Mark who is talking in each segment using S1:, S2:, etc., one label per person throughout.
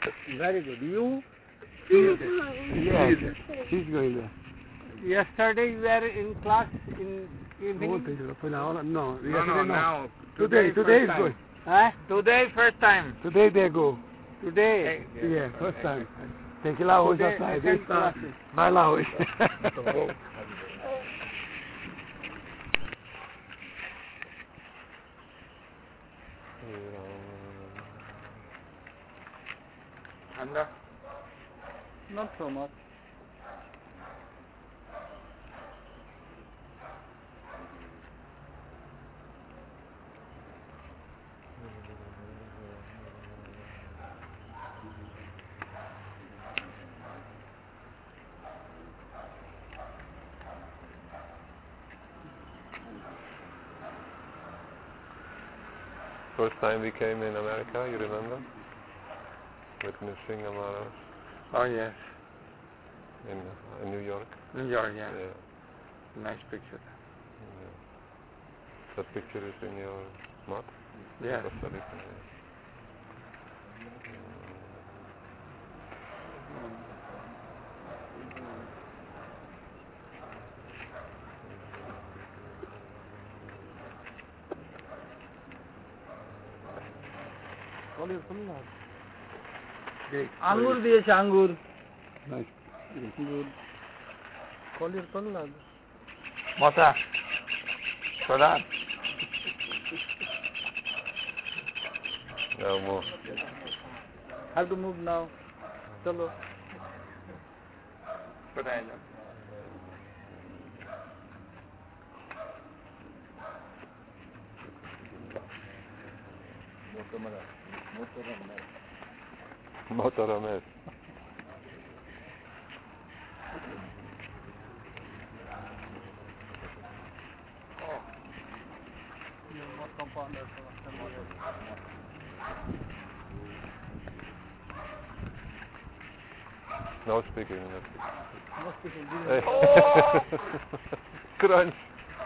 S1: Very good. You?
S2: Yes, she's going there.
S1: Yesterday you were in class in evening?
S2: No,
S3: No,
S2: yesterday
S3: now.
S2: Today is going.
S1: Huh?
S3: Today, first time.
S2: Today they go.
S1: Today?
S2: Yeah, first time. Tem que ir lá hoje à
S1: Today,
S2: tarde.
S1: second class.
S2: Vai lá hoje.
S3: Anda.
S1: Not so much.
S4: First time we came in America, you remember? With Nrsimha Maharaj
S3: Oh, yes.
S4: in New York.
S3: New York, yeah.
S4: Yeah.
S3: Nice picture.
S4: Yeah. That picture is in your mat?
S3: Yeah.
S4: Costa Rica, yeah.
S1: আঙ্গুর দিয়েছে আঙ্গুর
S2: কলির কল্লাদ
S3: Mota. Soda.
S4: No more.
S1: have to move now চলো
S3: কোথায় যাও?
S4: Motorames. No speaking. Hey. Crunch.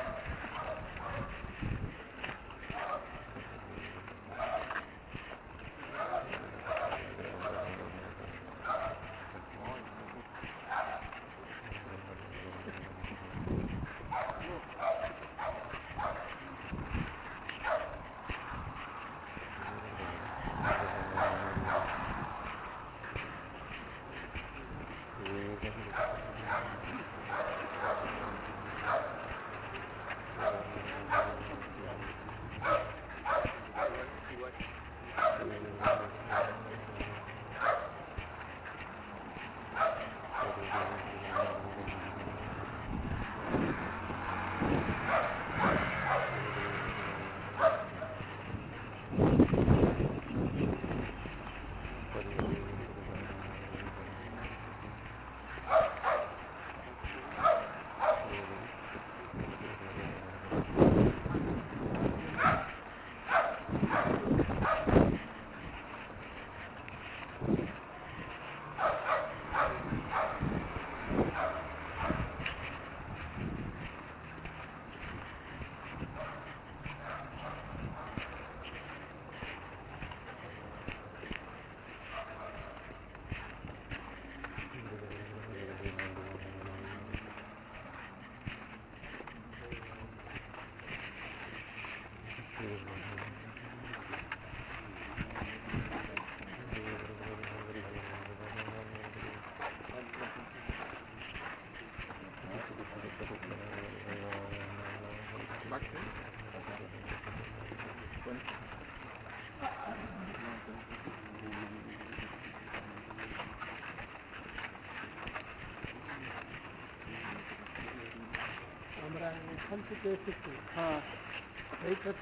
S2: আমরা এখান থেকে এসেছি
S1: হ্যাঁ
S2: এইটাতে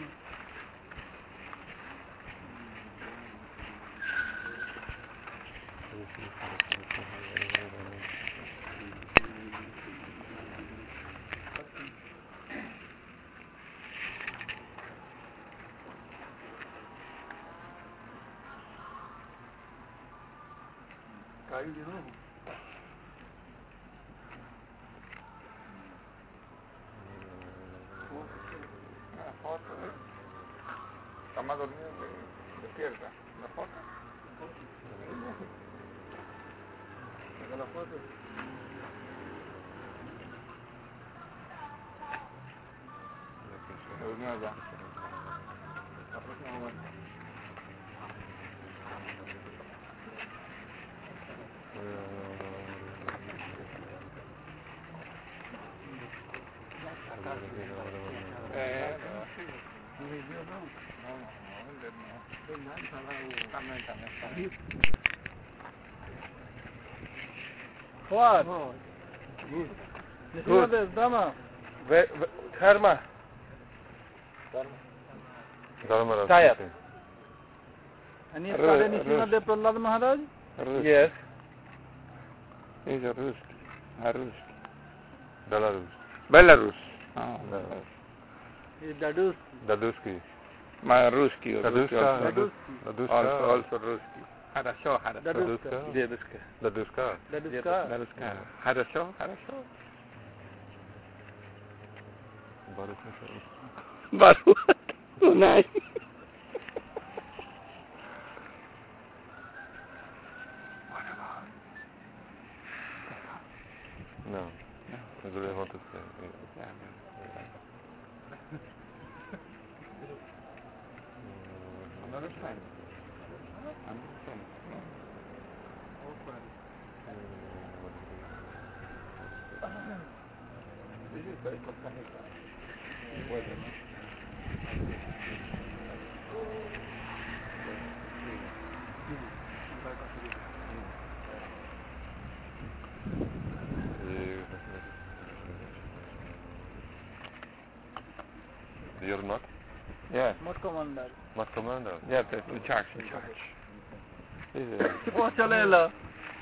S3: Caiu de novo? A foto, né? Está más dormida que despierta. La foto.
S2: Saca la foto.
S3: Durmió ya. La próxima vuelta. También.
S2: What? Good. This Dama. Dharma.
S4: Dharma
S2: Tired.
S4: speaking.
S2: And you studied in Srimad Prahlad Maharaj?
S3: Yes. He's a Rus.
S4: Belarus.
S3: Belarus. Oh,
S4: Belarus.
S2: He's Dadus.
S4: Daduski.
S3: Ruski.
S4: Daduska.
S3: Also Ruski. Хорошо.
S4: Daduska.
S3: Дедушка.
S4: Daduska.
S2: Daduska.
S3: Хорошо. Baru. Nice.
S4: No. I really want to say.
S3: Another friend. This is very Costa
S4: You're not?
S3: Yes.
S2: What commander?
S4: Not commander.
S3: Yeah, that's in charge. This is
S2: Oh, chalela.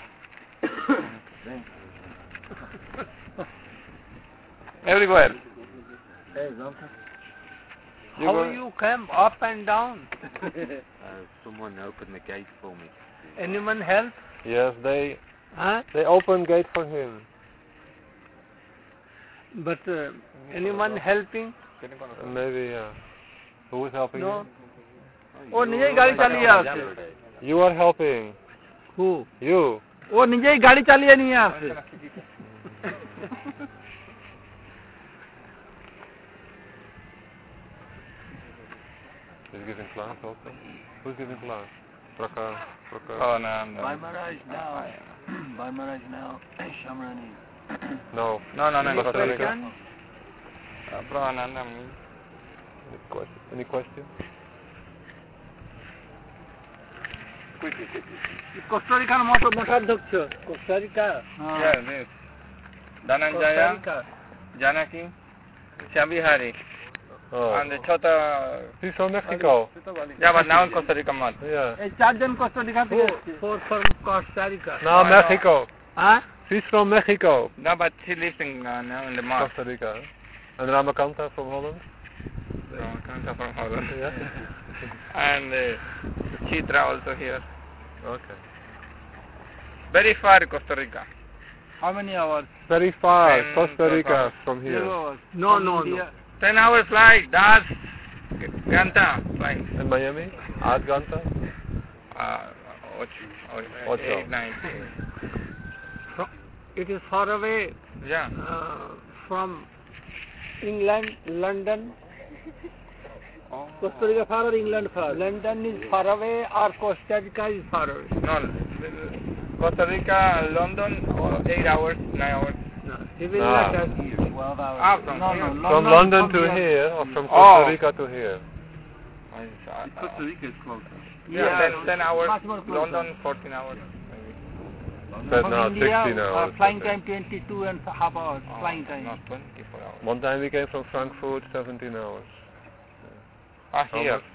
S3: everywhere.
S2: Hey, Zamka.
S1: How you came up and down?
S5: Someone opened the gate for me.
S1: Anyone help?
S4: Yes, they
S1: Huh?
S4: opened gate for him.
S1: But anyone helping?
S4: Maybe, who is helping
S1: No.
S4: you?
S1: वो निजे ही गाड़ी चाली है आपसे.
S4: You are helping.
S1: Who?
S4: You.
S1: वो निजे ही गाड़ी चाली है नहीं आपसे.
S4: He's giving class also. Who's giving class? Prakar.
S3: Oh, no.
S2: By Maharaj now. By Maharaj now. Shamrani.
S4: No.
S3: No.
S4: Costa Rica.
S1: Question?
S3: Pravananda.
S4: Any question?
S1: কোস্টারিকার মতো মঠাধ্যক্ষ. Costa Rica.
S3: Yeah, this. Dhananjaya, Janaki, Shabihari,
S4: Oh.
S3: and the Chota.
S4: He's from Mexico.
S3: Yeah, but now in Costa Rica month.
S4: Yeah.
S1: এই চারজন Costa Rica থেকে এসেছে. Four from Costa
S4: No, Mexico.
S1: হ্যাঁ?
S4: He's from Mexico.
S3: No, but he lives in now in the month.
S4: Costa Rica. And Ramakanta from Holland.
S3: From Holland.
S4: Yeah.
S3: And Chitra also here.
S4: Okay.
S3: Very far Costa Rica.
S2: How many hours?
S4: Very far,
S3: 10
S4: Costa Rica
S3: hours.
S4: from here.
S2: 0 hours.
S1: No.
S3: 10 hours flight. Das Ganta flight.
S4: In Miami? Aad Ganta?
S3: 8, 9.
S1: It is far away
S3: Yeah.
S1: from England, London. Costa Rica far or England far? London is far away or Costa Rica is far away?
S3: No, Costa Rica, London, 8 hours, 9 hours.
S1: No, he will
S4: Ah.
S1: not ask you.
S2: 12 hours.
S3: From
S2: No,
S3: here.
S2: no.
S4: From London to here, or from
S3: Oh.
S4: Costa Rica to here?
S2: Costa Rica is closer.
S3: Yeah, 10 hours.
S2: Much more closer.
S3: London, 14 hours. Maybe.
S4: Said
S2: From
S4: now
S2: India,
S4: 16 hours.
S2: flying time 22 and a half hours. Flying time.
S3: Not 24 hours.
S4: One time we came from Frankfurt, 17 hours. How
S3: Here.
S4: much?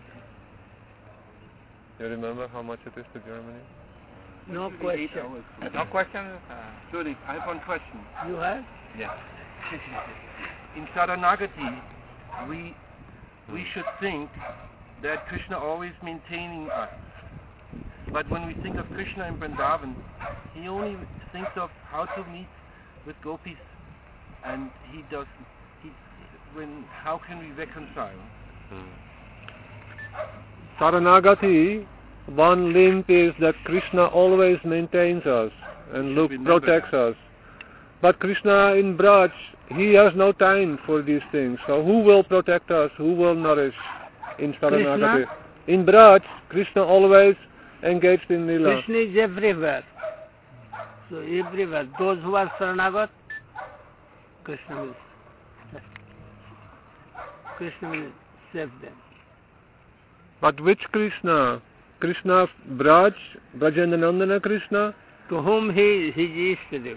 S4: You remember how much it is to Germany?
S1: No question.
S3: No questions?
S2: Sorry, I have one question.
S1: You have?
S2: Yes. In Saranagati, we should think that Krishna always maintaining us. But when we think of Krishna in Vrindavan, he only thinks of how to meet with gopis, and how can we reconcile?
S4: Saranagati one link is that Krishna always maintains us and protects us. But Krishna in Braj, he has no time for these things. So who will protect us? Who will nourish in Saranagati? In Braj, Krishna always engaged in Lila.
S1: Krishna is everywhere. So everywhere. Those who are Saranagat, Krishna will save them.
S4: But which Krishna? Krishna Braj, Brajendanandana Krishna?
S1: To whom he is to do.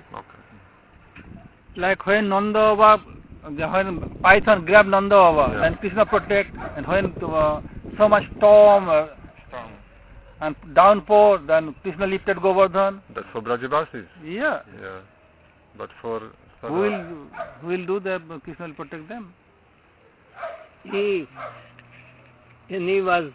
S3: Like when Nanda Baba, when Python grabbed Nanda Baba, and Krishna protect, and when so much storm and downpour, then Krishna lifted Govardhan.
S4: That's for Brajavasis.
S3: Yeah.
S4: Yeah. But for
S3: Who will do that? Krishna will protect them.
S1: He is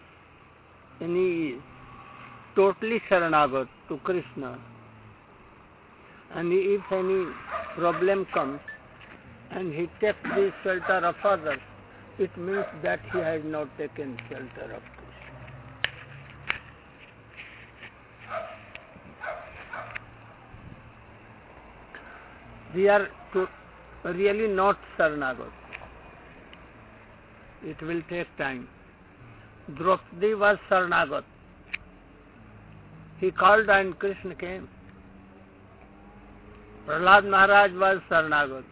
S1: totally Saranagat to Krishna. And if any problem comes and he takes the shelter of others, it means that he has not taken shelter of Krishna. We are really not Saranagat. It will take time. Draupadi was Saranagat. He called and Krishna came. Prahlad Maharaj was Saranagat.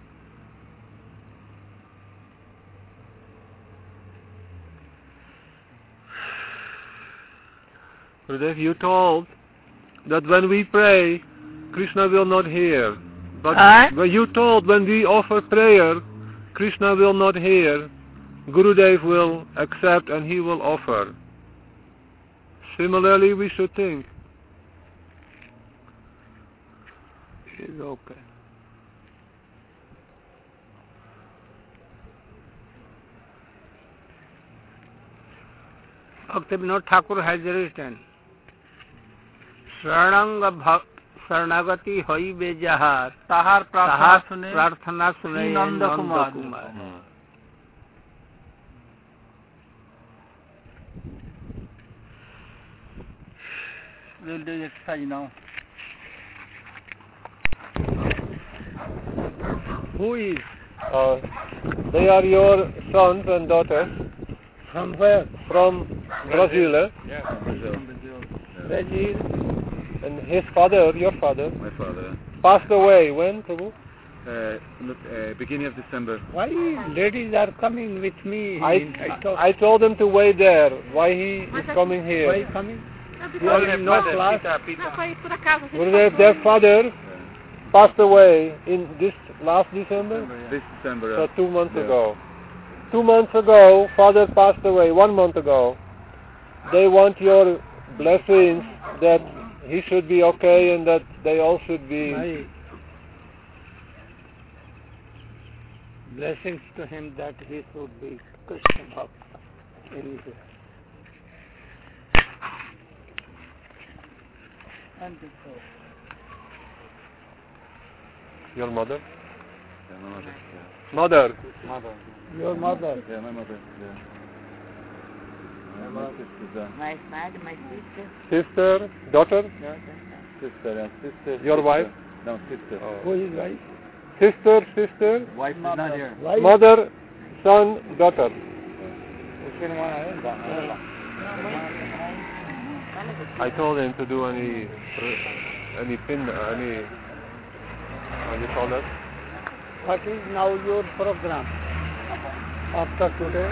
S4: Gurudev, you told that when we pray, Krishna will not hear. But when you told when we offer prayer, Krishna will not hear. Gurudev will accept and he will offer. Similarly, we should think.
S1: It is okay. Bhaktivinoda Thakur has written, Saranagati hoibe jahar,
S3: Tahar
S1: prarthana sune
S3: Nanda Kumar. We'll do exercise now.
S1: Who is?
S4: They are your sons and daughters.
S1: From where?
S4: From Brazil.
S5: Yeah, from Brazil.
S1: Brazil.
S4: And his father, your father,
S5: My father.
S4: passed away when, Prabhu?
S5: Beginning of December.
S1: Why ladies are coming with me?
S4: I told him to wait there. Why he is coming
S1: Why
S4: here?
S1: coming?
S3: No,
S1: No class.
S4: Gurudev, their father passed away in this last December?
S5: This December.
S4: So 2 months ago. 2 months ago, father passed away. 1 month ago. They want your blessings that he should be okay and that they all should be.
S1: My blessings to him that he should be Krishna Bhakta anywhere.
S4: Your mother?
S5: Yeah, my mother.
S4: Mother.
S1: Your mother.
S5: Yeah, my mother. Yeah. My sister's done.
S6: My father, my sister.
S4: Sister, daughter,
S5: Sister and sister.
S4: Your
S5: sister.
S4: wife?
S5: No, sister.
S1: Who is wife?
S4: sister,
S5: Wife is not here.
S1: Wife?
S4: mother, son, daughter. I told him to do any pin, any, how do you call that?
S1: What is now your program after today?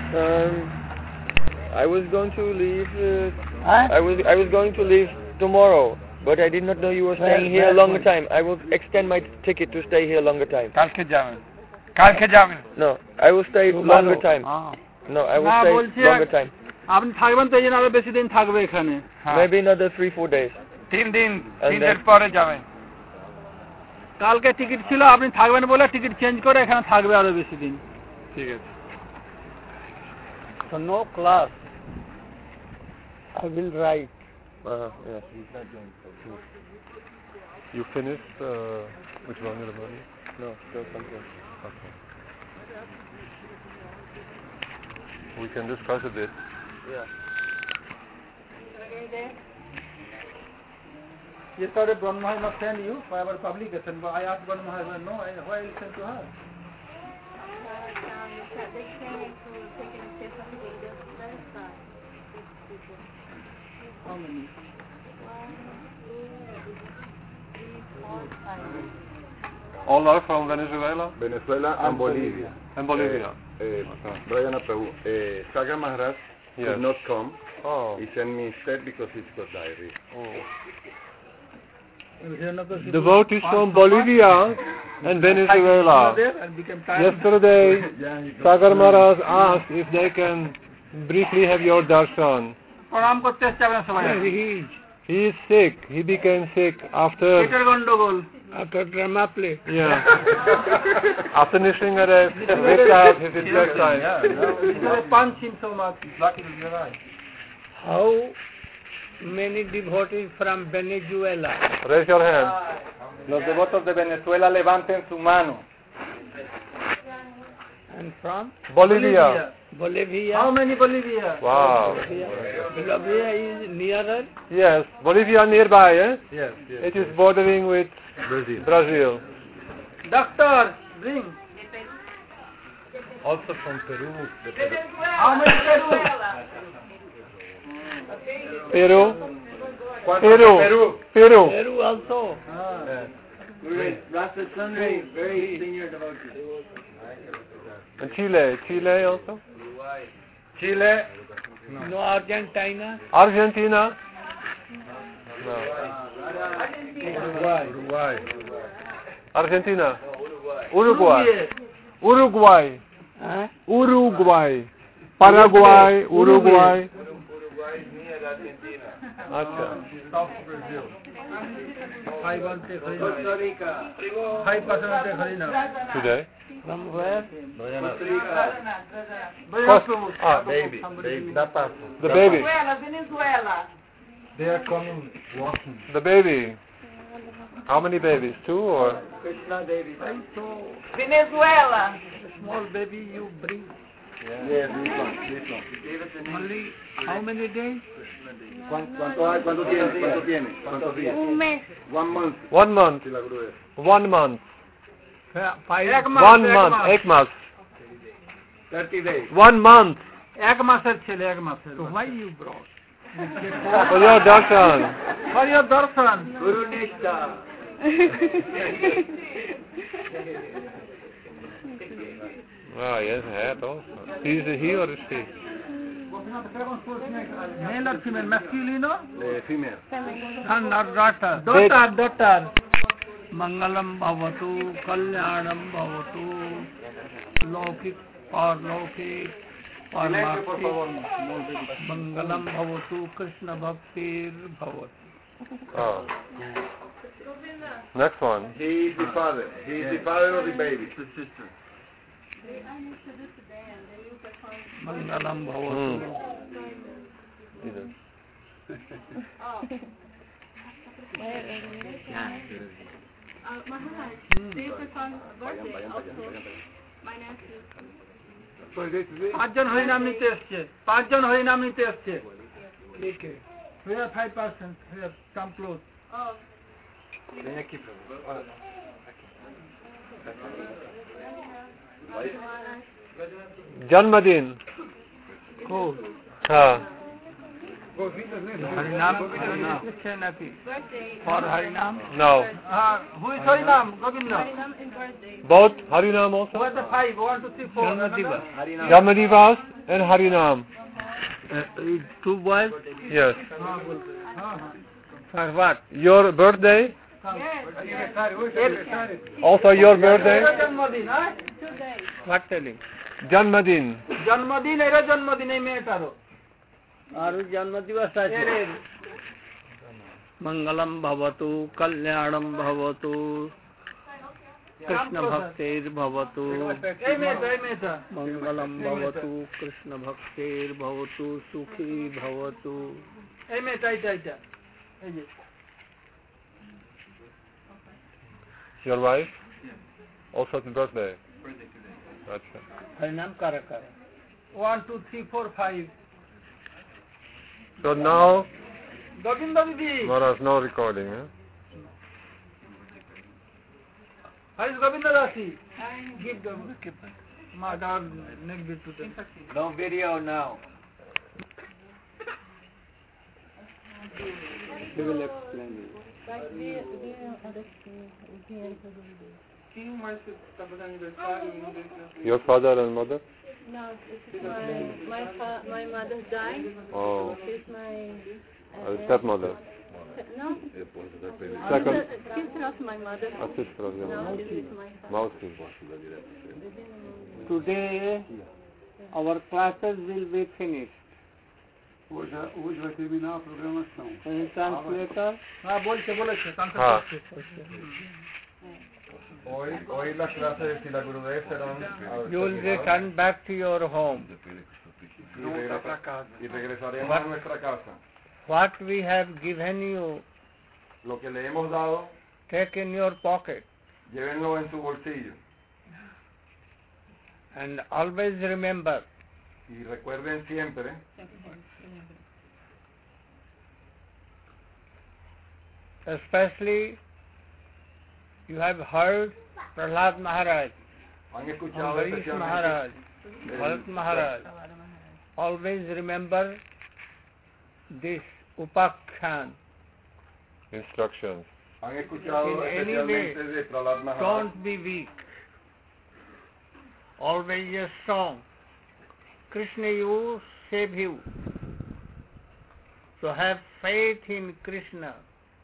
S7: I was going to leave. I was going to leave tomorrow, but I did not know you were staying here a longer time. I will extend my ticket to stay here a longer time.
S3: কালকে যাবেন
S7: No, I will stay longer time. No, I will
S3: না,
S7: stay
S3: বলছি
S7: longer time.
S3: আপনি থাকবেন তো এই জন্য আরো বেশি দিন থাকবে এখানে
S7: Maybe another 3-4 days.
S3: 3 দিন
S7: And
S3: 3
S7: then-
S3: দিন পরে যাবেন কালকে টিকিট ছিল আপনি থাকবেন বলে টিকিট চেঞ্জ করে এখানে থাকবে আরো বেশি দিন
S4: ঠিক আছে।
S1: So no class. I will write.
S4: Yes. You finished which one you remember?
S7: No, still something.
S4: Okay. We can discuss a bit.
S7: Yeah.
S3: Yesterday Brahma has not sent you for our publication, but I asked Brahma, I said, no, why you sent to her?
S6: They came to take an step on the other side.
S3: How many?
S4: All are from Venezuela
S8: Venezuela and Bolivia.
S4: and Bolivia.
S8: Brian Apehu, Sagar Maharaj
S4: Yes.
S8: could not come.
S4: Oh.
S8: He sent me instead because he's got diarrhea.
S4: Devotees from Bolivia and Venezuela. Yesterday, Sagar Maharaj asked if they can briefly have your darshan.
S3: प्रणाम करते हैं चावल Sawai
S4: He is sick. He became sick after
S3: Peter गंडोगोल
S1: After drama play.
S4: yeah after Nishingadev wakes up his bedtime.
S3: They punch him so much.
S1: How many devotees from Venezuela?
S4: Raise your hand.
S3: Los devotos de Venezuela levanten su mano.
S1: And from
S4: Bolivia.
S1: Bolivia.
S3: How many Bolivia?
S4: Wow.
S1: Bolivia is nearer.
S4: Yes, Bolivia nearby. Eh?
S8: Yes.
S4: It is bordering with Brazil.
S3: Doctor, bring.
S8: Also from Peru.
S3: How many Peru?
S4: Peru.
S8: Peru.
S4: Peru.
S1: Peru also.
S3: Rasta Sunday, very senior devotee.
S4: And Chile. Chile also.
S8: Chile.
S1: No Argentina.
S4: Argentina. No.
S8: Uruguay.
S4: Argentina. Uruguay. Uruguay.
S1: Huh?
S4: Uruguay. Paraguay. Uruguay. Acha.
S3: Costa Rica. 5% Harina.
S4: Today.
S1: From where?
S8: Baby.
S4: The baby.
S6: Venezuela.
S8: They are coming walking.
S4: The baby. How many babies? 2 or?
S3: Krishna Devi.
S6: Venezuela.
S1: Small baby you bring.
S8: Yes, this one.
S1: Only how many days?
S8: ¿Cuánto tiene? ¿Cuántos días?
S6: Un mes.
S8: 1 month.
S4: 1 month.
S8: Si la grúa.
S4: 1 month.
S1: 5
S4: 1 month. 1 month.
S8: 30 days.
S4: 1 month.
S3: এক মাসের ছেলে এক মাসের
S1: So why you brought?
S4: For your darshan.
S3: For your darshan.
S1: Guru Nishta.
S4: Ah, yes, hat also. He or is she?
S3: Male or female? Masculino?
S8: Female.
S1: Son or daughter?
S3: Daughter.
S1: Mangalam bhavatu, kalyanam bhavatu, lokik parlokik, parmakik, mangalam bhavatu, Krishna bhaktir bhavatu.
S4: Oh. Next one.
S8: He is the father. He is the father of the baby.
S2: The sister.
S1: Mangalam bhavatu.
S6: Maharaj, do you perform birthday also? My nephew.
S3: 5 জন হরিনাম নিতে এসছে 5 জন হরিনাম নিতে এসছে We are 5%. Here, come close.
S6: Oh.
S4: Janmadin.
S1: Cool.
S4: हाँ.
S1: Harinam naki. For Harinam?
S4: No.
S3: Who is Harinam? Govinda.
S6: Harinam and birthday.
S4: Both Harinam also?
S3: Who are the 5? 1, 2, 3, 4.
S1: Janmadiva.
S4: Jamadivas and Harinam.
S1: 2 boys?
S4: Yes.
S1: For what?
S4: Your birthday? Also your birthday?
S3: জন্মদিন হ্যাঁ
S1: What telling?
S4: Janmadin.
S3: জন্মদিন এর জন্মদিন এই মেয়েটারও
S1: Aru janma divas ache. Mangalam bhavatu, kalyanam bhavatu, Krishna bhaktir bhavatu.
S3: এই মেয়েটা
S1: Mangalam bhavatu, Krishna bhaktir bhavatu, sukhi bhavatu.
S3: এই মেয়েটা এইটা এই যে
S4: Your wife? Also happy birthday.
S2: Birthday today.
S4: Acha.
S1: Harinam kara kara.
S3: 1, 2, 3, 4, 5.
S4: So now
S3: Govinda Didi.
S4: Maharaj, no recording, eh?
S3: How is Govinda Dasi? Give the Madhav next bit to them.
S5: No video now.
S1: He will explain it.
S6: But we understand.
S4: Your father and mother?
S6: No, it's my mother died.
S4: Oh,
S6: She's my
S4: stepmother.
S6: no.
S4: Second,
S6: Sister of my mother.
S4: a sister of your
S6: No,
S4: mother.
S6: she's with my father.
S4: Mausi.
S1: Today, our classes will be finished.
S8: Hoje vai terminar a programação.
S1: Can you translator?
S3: हाँ बोलते
S4: हाँ.
S8: Hoy las clases de Sila Gurudev serán
S1: You will return back to your home.
S8: y regresaremos a nuestra casa.
S1: What we have given you,
S8: Lo que le hemos dado,
S1: take in your pocket.
S8: llévenlo en su bolsillo.
S1: And always remember,
S8: Y recuerden siempre,
S1: especially you have heard Prahlad Maharaj,
S8: han escuchado
S1: Ambarish
S8: especialmente
S1: Maharaj, Bharat Maharaj. Always remember this Upakhyan.
S4: Instructions.
S8: han escuchado
S1: In any
S8: especialmente
S1: way,
S8: de Prahlad Maharaj.
S1: Don't be weak. Always a strong. Krishna you save you. So have faith in Krishna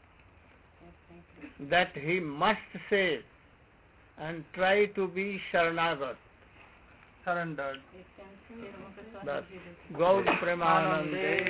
S1: that he must save and try to be Sharanagat.
S3: surrendered.
S1: That Gaur Premanande.